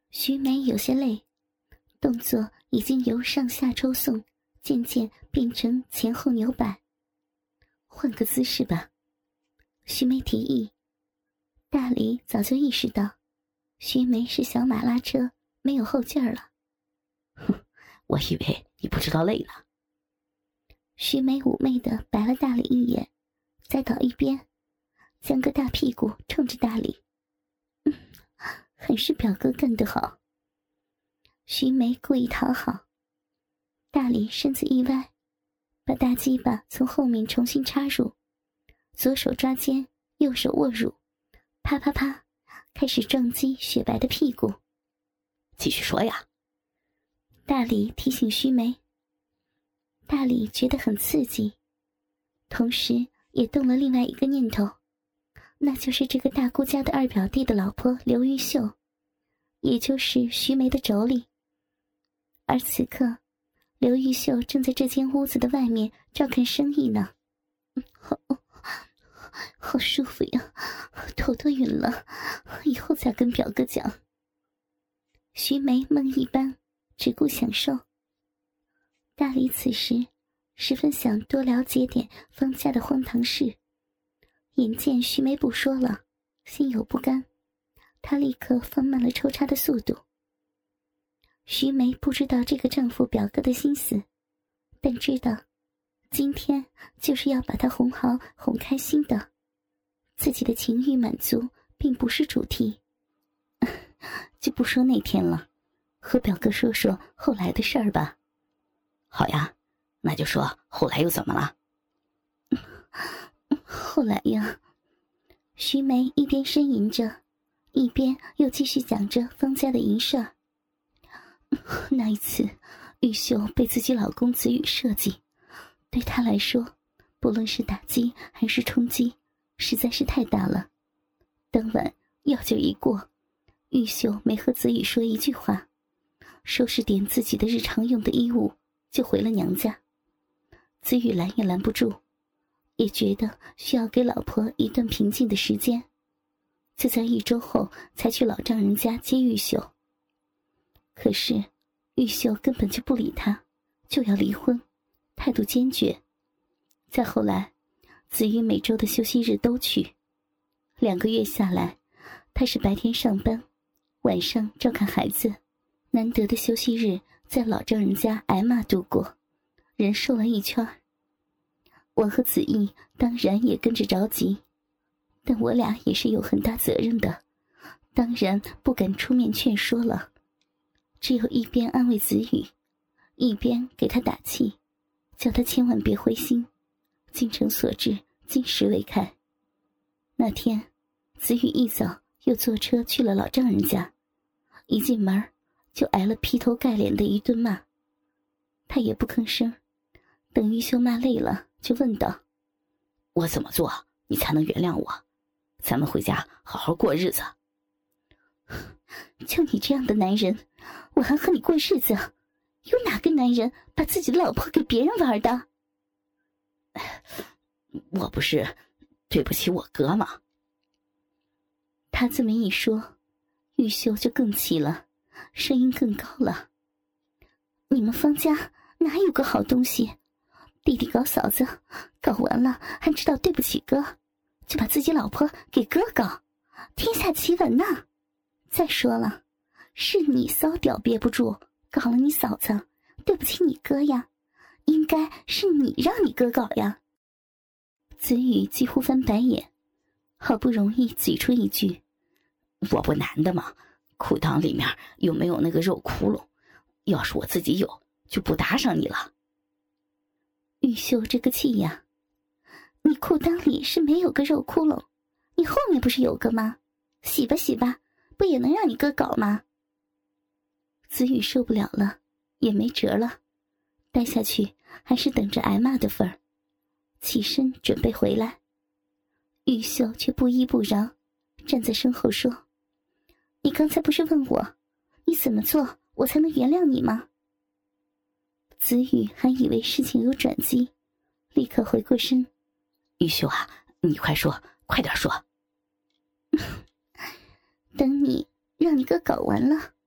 徐梅有些累，动作已经由上下抽送渐渐变成前后扭摆。换个姿势吧，徐梅提议。大李早就意识到徐梅是小马拉车，没有后劲儿了。 哼，我以为你不知道累呢。 徐梅妩媚地白了大李一眼，再倒一边，将个大屁股冲着大李。还是表哥干得好。徐梅故意讨好，大李身子一歪，把大鸡巴从后面重新插入，左手抓肩，右手握乳，啪啪啪，开始撞击雪白的屁股。 继续说呀。 大李提醒徐梅。大李觉得很刺激，同时也动了另外一个念头，那就是这个大姑家的二表弟的老婆刘玉秀，也就是徐梅的妯娌。而此刻刘玉秀正在这间屋子的外面照看生意呢。好舒服呀，头都晕了，以后再跟表哥讲。徐梅梦一般，只顾享受。大李此时十分想多了解点方家的荒唐事，眼见徐梅不说了，心有不甘，他立刻放慢了抽插的速度。徐梅不知道这个丈夫表哥的心思，但知道今天就是要把他哄好哄开心的，自己的情欲满足并不是主题。 就不说那天了，和表哥说说后来的事儿吧。好呀，那就说后来又怎么了？ 后来呀，徐梅一边呻吟着，一边又继续讲着方家的淫事儿。那一次玉秀被自己老公子宇设计，对她来说不论是打击还是冲击实在是太大了。当晚药酒一过，玉秀没和子宇说一句话，收拾点自己的日常用的衣物就回了娘家。子宇拦也拦不住，也觉得需要给老婆一段平静的时间，就在1周后才去老丈人家接玉秀。可是玉秀根本就不理他，就要离婚，态度坚决。再后来子宇每周的休息日都去，2个月下来，他是白天上班，晚上照看孩子，难得的休息日在老丈人家挨骂度过，人瘦了一圈。我和子毅当然也跟着着急，但我俩也是有很大责任的，当然不敢出面劝说了，只有一边安慰子宇，一边给他打气，叫他千万别灰心，精诚所至，金石为开。那天子宇一早又坐车去了老丈人家，一进门就挨了劈头盖脸的一顿骂。他也不吭声，等玉秀骂累了就问道： 我怎么做你才能原谅我？咱们回家好好过日子。 就你这样的男人，我还和你过日子？有哪个男人把自己的老婆给别人玩的？ 我不是对不起我哥吗？ 他这么一说，玉秀就更气了，声音更高了。你们方家哪有个好东西？弟弟搞嫂子，搞完了还知道对不起哥，就把自己老婆给哥搞，天下奇闻呐！再说了，是你骚屌憋不住，搞了你嫂子，对不起你哥呀，应该是你让你哥搞呀。子宇几乎翻白眼，好不容易挤出一句： 我不男的吗？裤裆里面有没有那个肉窟窿？要是我自己有，就不搭上你了。 玉秀这个气呀，你裤裆里是没有个肉窟窿，你后面不是有个吗？洗吧洗吧，不也能让你哥搞吗？子宇受不了了，也没辙了，待下去还是等着挨骂的份儿，起身准备回来。玉秀却不依不饶，站在身后说：你刚才不是问我，你怎么做我才能原谅你吗？子宇还以为事情有转机，立刻回过身： 玉秀啊，你快说，快点说。 等你让你哥搞完了，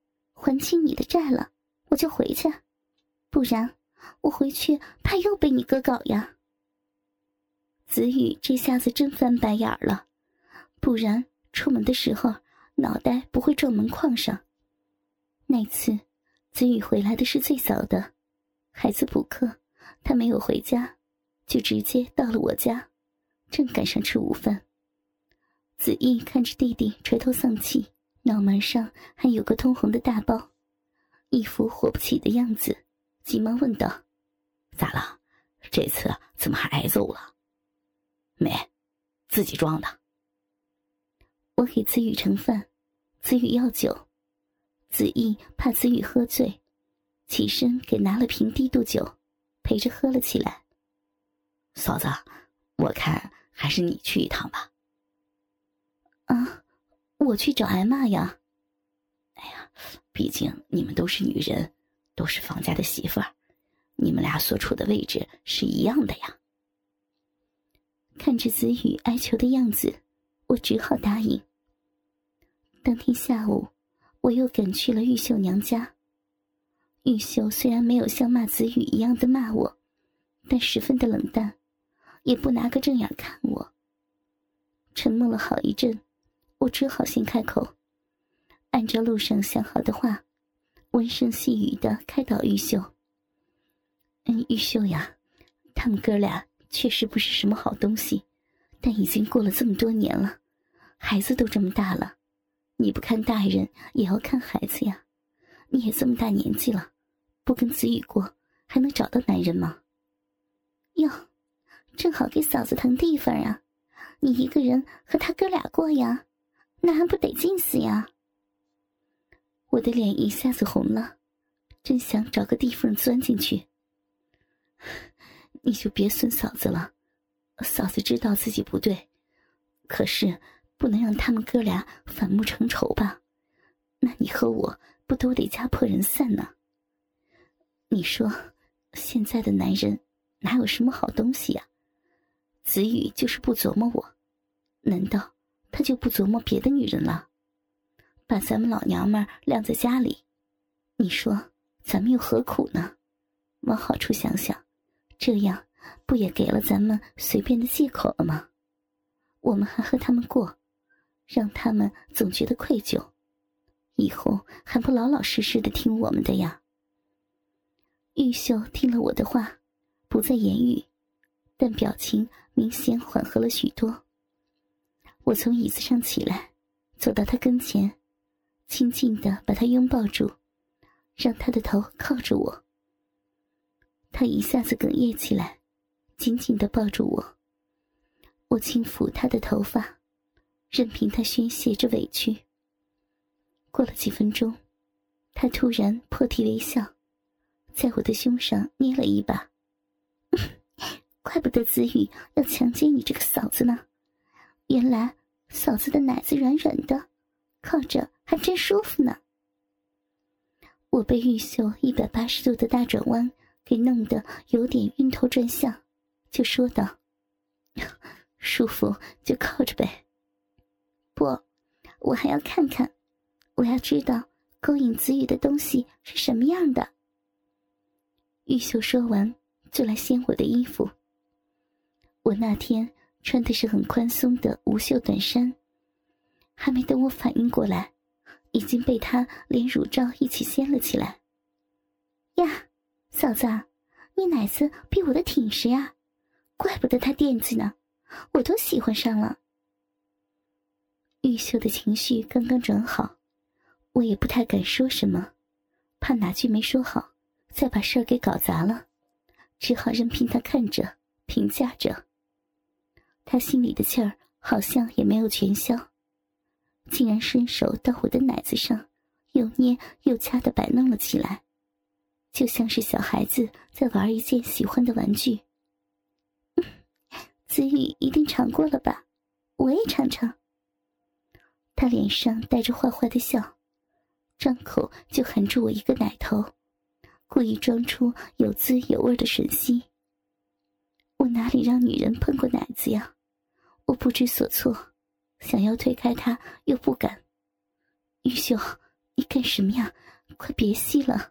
还清你的债了，我就回去，不然我回去怕又被你哥搞呀。子宇这下子真翻白眼了，不然出门的时候脑袋不会撞门框上。那次子宇回来的是最早的，孩子补课，他没有回家，就直接到了我家，正赶上吃午饭。子毅看着弟弟垂头丧气，脑门上还有个通红的大包，一副活不起的样子，急忙问道： 咋了？这次怎么还挨揍了？没，自己装的。 我给子宇盛饭，子宇要酒，子毅怕子宇喝醉，起身给拿了瓶低度酒，陪着喝了起来。 嫂子，我看还是你去一趟吧。 啊，我去找挨骂呀。 哎呀，毕竟你们都是女人，都是房家的媳妇儿，你们俩所处的位置是一样的呀。 看着子宇哀求的样子，我只好答应。当天下午，我又赶去了玉秀娘家。玉秀虽然没有像骂子宇一样的骂我，但十分的冷淡，也不拿个正眼看我。沉默了好一阵，我只好先开口，按照路上想好的话，温声细语地开导玉秀。玉秀呀，他们哥俩确实不是什么好东西，但已经过了这么多年了，孩子都这么大了，你不看大人也要看孩子呀。你也这么大年纪了，不跟子宇过，还能找到男人吗？哟，正好给嫂子腾地方啊，你一个人和他哥俩过呀，那还不得劲死呀。我的脸一下子红了，真想找个地缝钻进去。你就别损嫂子了，嫂子知道自己不对，可是不能让他们哥俩反目成仇吧？那你和我不都得家破人散呢？你说现在的男人哪有什么好东西呀？子宇就是不琢磨我，难道他就不琢磨别的女人了？把咱们老娘们晾在家里，你说咱们又何苦呢？往好处想想，这样不也给了咱们随便的借口了吗？我们还和他们过，让他们总觉得愧疚，以后还不老老实实的听我们的呀。玉秀听了我的话，不再言语，但表情明显缓和了许多。我从椅子上起来，走到他跟前，轻轻地把他拥抱住，让他的头靠着我。他一下子哽咽起来，紧紧地抱住我。我轻抚他的头发，任凭他宣泄着委屈。过了几分钟，他突然破涕为笑，在我的胸上捏了一把。怪不得子宇要强奸你这个嫂子呢，原来嫂子的奶子软软的，靠着还真舒服呢。我被玉秀180度的大转弯给弄得有点晕头转向，就说道：舒服就靠着呗。不，我还要看看，我要知道勾引子宇的东西是什么样的。玉秀说完就来掀我的衣服。我那天穿的是很宽松的无袖短衫，还没等我反应过来，已经被他连乳罩一起掀了起来。呀，嫂子，你奶子比我的挺实呀，怪不得他惦记呢，我都喜欢上了。玉秀的情绪刚刚转好，我也不太敢说什么，怕哪句没说好再把事儿给搞砸了，只好任凭他看着评价着。他心里的气儿好像也没有全消，竟然伸手到我的奶子上，又捏又掐地摆弄了起来，就像是小孩子在玩一件喜欢的玩具。子宇一定尝过了吧，我也尝尝。他脸上带着坏坏的笑，张口就含住我一个奶头，故意装出有滋有味的吮吸。我哪里让女人碰过奶子呀？我不知所措，想要推开他又不敢。玉秀，你干什么呀？ 快别吸了。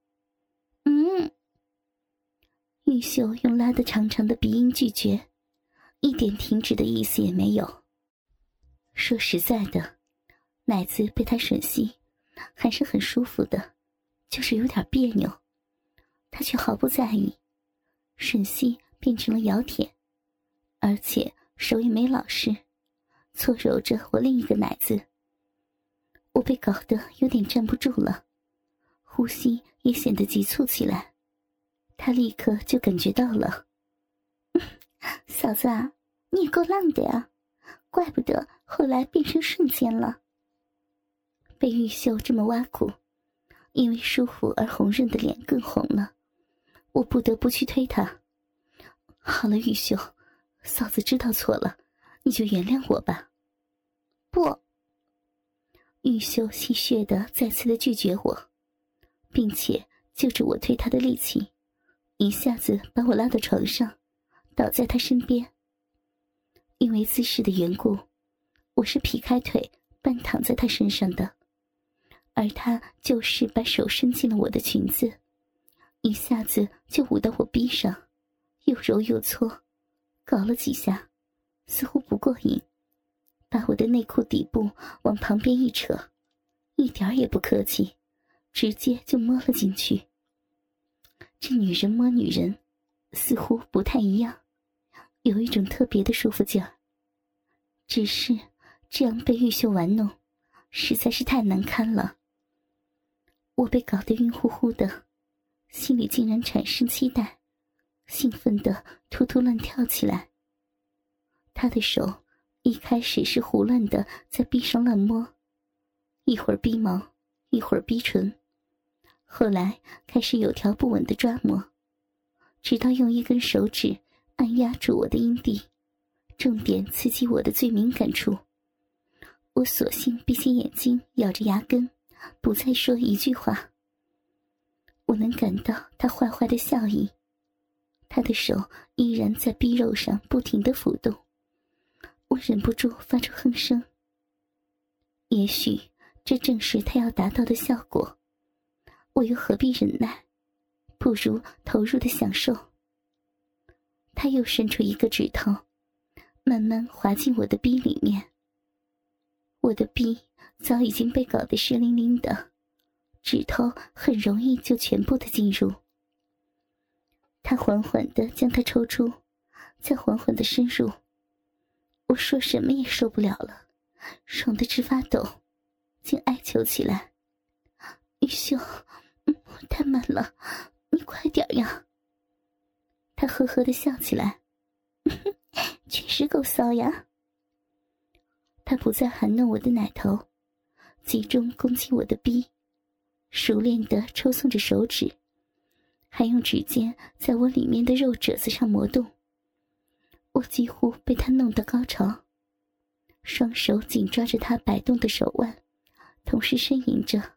玉秀用拉得长长的鼻音拒绝，一点停止的意思也没有。说实在的，奶子被他吮吸还是很舒服的，就是有点别扭。他却毫不在意，吮吸变成了咬舔，而且手也没老实，搓揉着我另一个奶子。我被搞得有点站不住了，呼吸也显得急促起来。他立刻就感觉到了。嫂子啊，你也够浪的呀，怪不得后来变成瞬间了。被玉秀这么挖苦，因为舒服而红润的脸更红了，我不得不去推他。好了，玉秀，嫂子知道错了，你就原谅我吧。不。玉秀戏谑地再次的拒绝我，并且就着我推他的力气，一下子把我拉到床上，倒在他身边。因为姿势的缘故，我是劈开腿半躺在他身上的，而他就是把手伸进了我的裙子，一下子就捂到我逼上，又揉又搓，搞了几下，似乎不过瘾，把我的内裤底部往旁边一扯，一点也不客气，直接就摸了进去。这女人摸女人似乎不太一样，有一种特别的舒服劲儿。只是这样被玉秀玩弄实在是太难堪了。我被搞得晕乎乎的，心里竟然产生期待，兴奋地突突乱跳起来。他的手一开始是胡乱地在臂上乱摸，一会儿逼毛，一会儿逼唇，后来开始有条不紊地抓摸，直到用一根手指按压住我的阴蒂，重点刺激我的最敏感处。我索性闭起眼睛，咬着牙根，不再说一句话。我能感到他坏坏的笑意，他的手依然在逼肉上不停地浮动。我忍不住发出哼声。也许这正是他要达到的效果，我又何必忍耐，不如投入的享受。他又伸出一个指头，慢慢滑进我的逼里面。我的逼早已经被搞得湿淋淋的，指头很容易就全部的进入。他缓缓地将它抽出，再缓缓地深入。我说什么也受不了了，爽得直发抖，竟哀求起来：玉秀，太慢了，你快点呀。他呵呵地笑起来，确实够骚呀。他不再含弄我的奶头，集中攻击我的逼，熟练地抽送着手指，还用指尖在我里面的肉褶子上磨动。我几乎被他弄到高潮，双手紧抓着他摆动的手腕，同时呻吟着：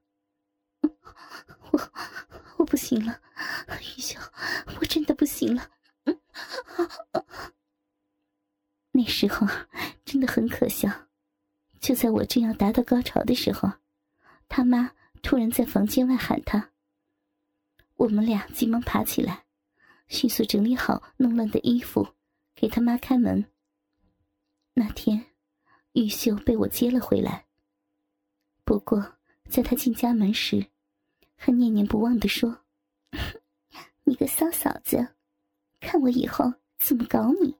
我不行了，玉秀，我真的不行了。那时候真的很可笑，就在我正要达到高潮的时候，他妈突然在房间外喊他。我们俩急忙爬起来，迅速整理好弄乱的衣服，给他妈开门。那天玉秀被我接了回来，不过在他进家门时，还念念不忘地说：你个骚嫂子，看我以后怎么搞你。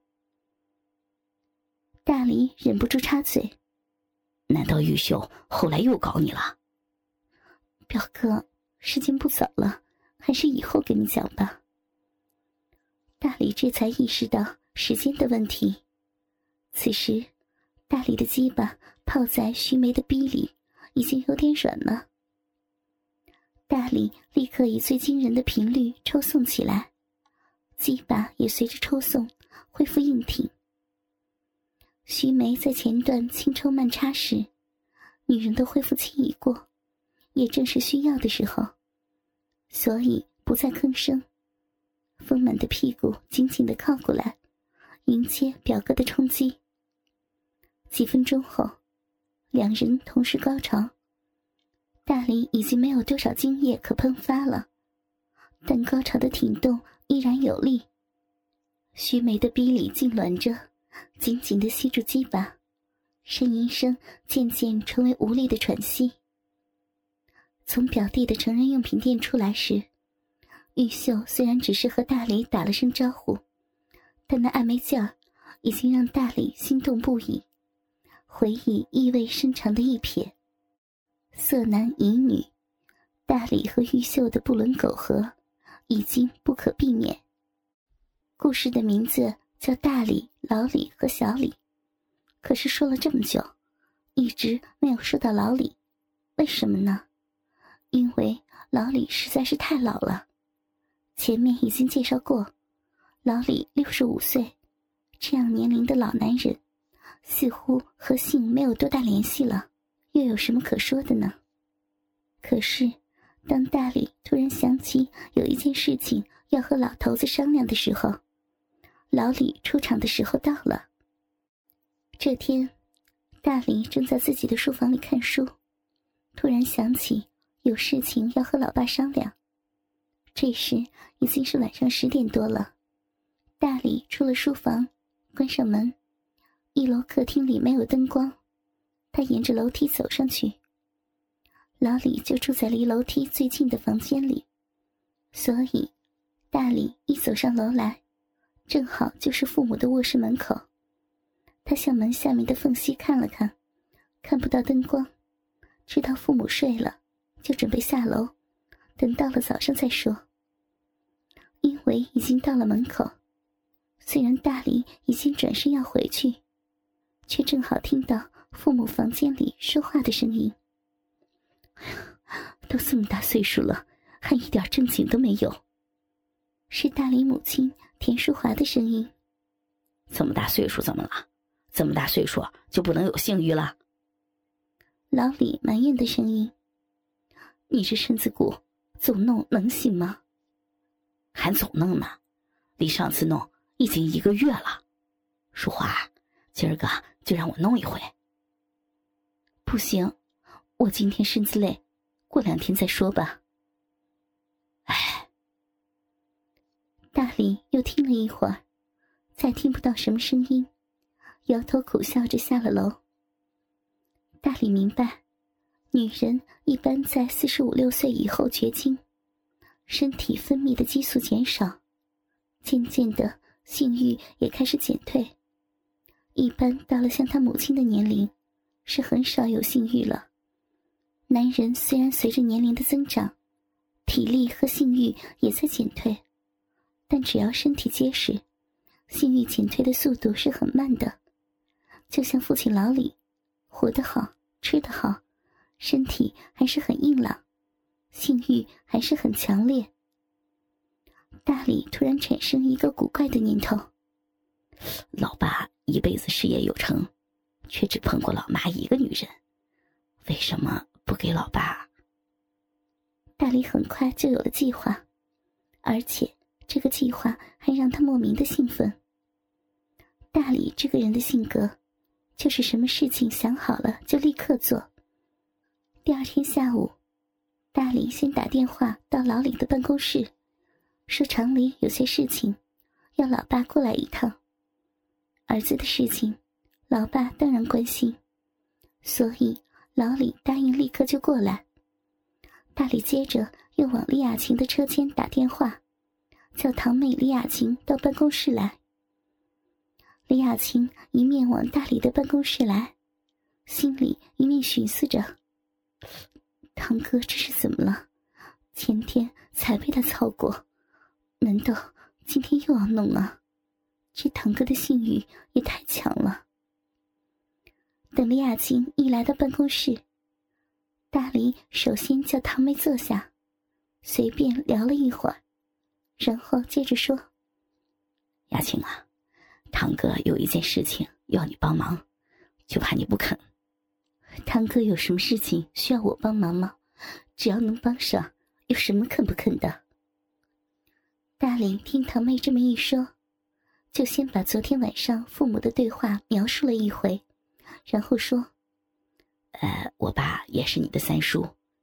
大黎忍不住插嘴： 难道玉秀后来又搞你了？ 表哥，时间不早了，还是以后跟你讲吧。大黎这才意识到时间的问题。此时大黎的鸡巴泡在须眉的逼里，已经有点软了。大黎立刻以最惊人的频率抽送起来，鸡巴也随着抽送恢复硬挺。须眉在前段轻抽慢插时，女人的恢复期已过，也正是需要的时候，所以不再吭声。丰满的屁股紧紧地靠过来，迎接表哥的冲击。几分钟后，两人同时高潮。 大理已经没有多少精液可喷发了，但高潮的挺动依然有力。须眉的逼里痉挛着，紧紧地吸住鸡巴，呻吟声渐渐成为无力的喘息。从表弟的成人用品店出来时，玉秀虽然只是和大理打了声招呼，但那暧昧劲儿已经让大理心动不已，回忆意味深长的一瞥。色男淫女，大理和玉秀的不伦苟合已经不可避免。故事的名字叫大理、老李和小李，可是说了这么久，一直没有说到老李，为什么呢？因为老李实在是太老了。前面已经介绍过，老李65岁，这样年龄的老男人，似乎和性没有多大联系了，又有什么可说的呢？可是当大理突然想起有一件事情要和老头子商量的时候，老李出场的时候到了。这天，大理正在自己的书房里看书，突然想起有事情要和老爸商量。这时已经是晚上10点多了。大理出了书房，关上门，一楼客厅里没有灯光，他沿着楼梯走上去。老李就住在离楼梯最近的房间里，所以大理一走上楼来，正好就是父母的卧室门口。他向门下面的缝隙看了看，看不到灯光，知道父母睡了，就准备下楼，等到了早上再说。因为已经到了门口，虽然大理已经转身要回去，却正好听到父母房间里说话的声音。都这么大岁数了，还一点正经都没有。是大理母亲田淑华的声音。 这么大岁数怎么了？这么大岁数就不能有性欲了？ 老李埋怨的声音。你这身子骨总弄能行吗？ 还总弄呢，离上次弄已经1个月了。淑华，今儿个就让我弄一回。 不行，我今天身子累，过2天再说吧。 唉。 大理又听了一会儿，再听不到什么声音，摇头苦笑着下了楼。大理明白，女人一般在45、6岁以后绝经，身体分泌的激素减少，渐渐的性欲也开始减退。一般到了像她母亲的年龄，是很少有性欲了。男人虽然随着年龄的增长，体力和性欲也在减退，但只要身体结实，性欲减退的速度是很慢的。就像父亲老李，活得好，吃得好，身体还是很硬朗，性欲还是很强烈。大理突然产生一个古怪的念头， 老爸一辈子事业有成，却只碰过老妈一个女人，为什么不给老爸？ 大理很快就有了计划，而且这个计划还让他莫名的兴奋。大理这个人的性格，就是什么事情想好了就立刻做。第2天下午，大理先打电话到老李的办公室，说厂里有些事情，要老爸过来一趟。儿子的事情，老爸当然关心，所以老李答应立刻就过来。大理接着又往李雅琴的车间打电话，叫堂妹李雅琴到办公室来。李雅琴一面往大理的办公室来，心里一面寻思着，堂哥这是怎么了？前天才被他操过，难道今天又要弄啊？这堂哥的性欲也太强了。等李雅琴一来到办公室，大理首先叫堂妹坐下，随便聊了一会儿，然后接着说： 雅琴啊，堂哥有一件事情要你帮忙，就怕你不肯。 堂哥有什么事情需要我帮忙吗？只要能帮上，有什么肯不肯的？大理听堂妹这么一说，就先把昨天晚上父母的对话描述了一回，然后说： 我爸也是你的三叔，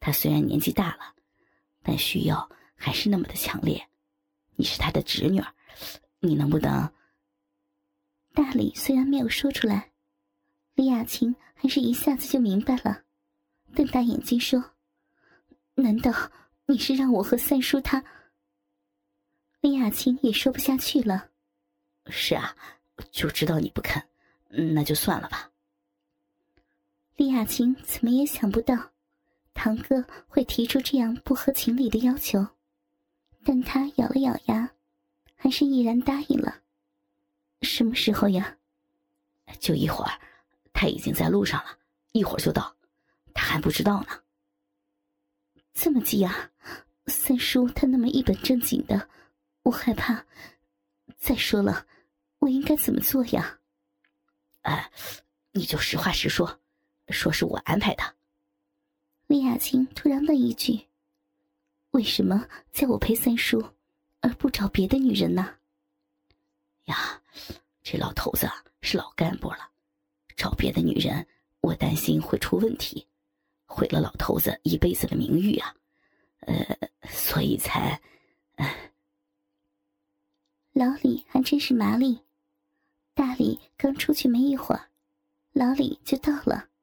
他虽然年纪大了，但需要还是那么的强烈。你是他的侄女儿，你能不能…… 大理虽然没有说出来，李雅琴还是一下子就明白了，瞪大眼睛说：“难道你是让我和三叔他……”李雅琴也说不下去了。 是啊，就知道你不肯，那就算了吧。 李雅琴怎么也想不到堂哥会提出这样不合情理的要求，但他咬了咬牙，还是毅然答应了。什么时候呀？ 就一会儿，他已经在路上了，一会儿就到，他还不知道呢。 这么急啊？三叔他那么一本正经的，我害怕。再说了，我应该怎么做呀？ 你就实话实说，说是我安排的。 李雅琴突然问一句：“为什么叫我陪三叔，而不找别的女人呢？” 呀，这老头子是老干部了，找别的女人，我担心会出问题，毁了老头子一辈子的名誉啊。所以才…… 老李还真是麻利，大李刚出去没一会儿，老李就到了。